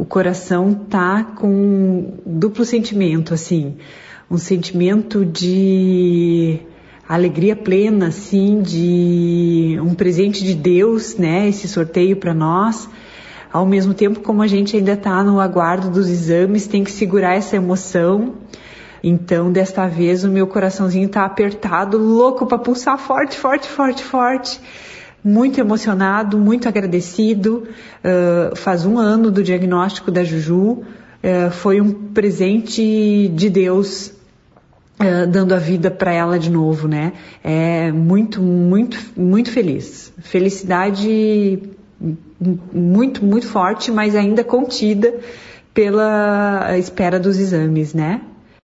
coração tá com duplo sentimento, assim, um sentimento de alegria plena, assim, de um presente de Deus, né, esse sorteio para nós. Ao mesmo tempo, como a gente ainda está no aguardo dos exames, tem que segurar essa emoção. Então, desta vez, o meu coraçãozinho está apertado, louco para pulsar forte, forte, forte, forte. Muito emocionado, muito agradecido. Faz 1 ano do diagnóstico da Juju. Foi um presente de Deus, dando a vida para ela de novo, né? É muito, muito, muito feliz. Felicidade muito, muito forte, mas ainda contida pela espera dos exames, né?